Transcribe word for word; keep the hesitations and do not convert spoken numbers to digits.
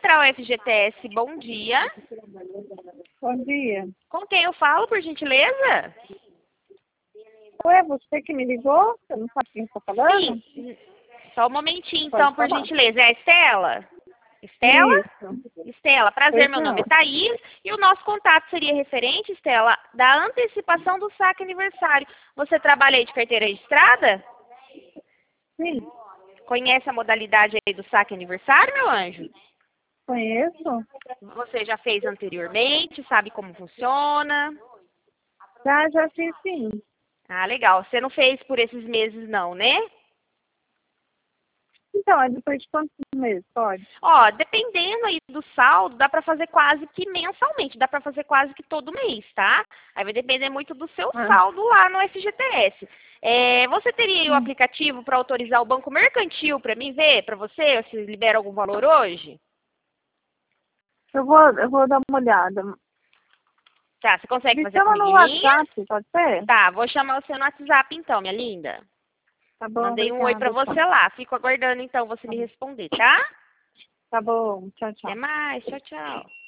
Central F G T S, bom dia. Bom dia. Com quem eu falo, por gentileza? Ué, você que me ligou? Você não sabe quem está falando? Sim. Só um momentinho, Pode então, por falar. gentileza. É a Estela? Estela? Isso. Estela, prazer, Pois meu não. nome é Thaís. E o nosso contato seria referente, Estela, da antecipação do saque aniversário. Você trabalha aí de carteira registrada? Sim, Conhece a modalidade aí do saque aniversário, meu anjo? conheço. Você já fez anteriormente, sabe como funciona? Já, já fiz sim. Ah, legal. Você não fez por esses meses não, né? Então, é depois de quantos meses? Pode? Ó, dependendo aí do saldo, dá pra fazer quase que mensalmente, dá pra fazer quase que todo mês, tá? Aí vai depender muito do seu Ah. saldo lá no F G T S. É, você teria aí o Hum. aplicativo para autorizar o banco mercantil para mim ver, para você, se libera algum valor hoje? Eu vou, eu vou dar uma olhada. Tá, você consegue Me fazer chama no comigo em linha? WhatsApp, pode ser? Tá, vou chamar você no WhatsApp então, minha linda. Tá bom, Mandei um oi pra obrigada. você Tchau. lá. Fico aguardando então você me responder, tá? Tá bom, tchau, tchau. Até mais. Tchau, tchau.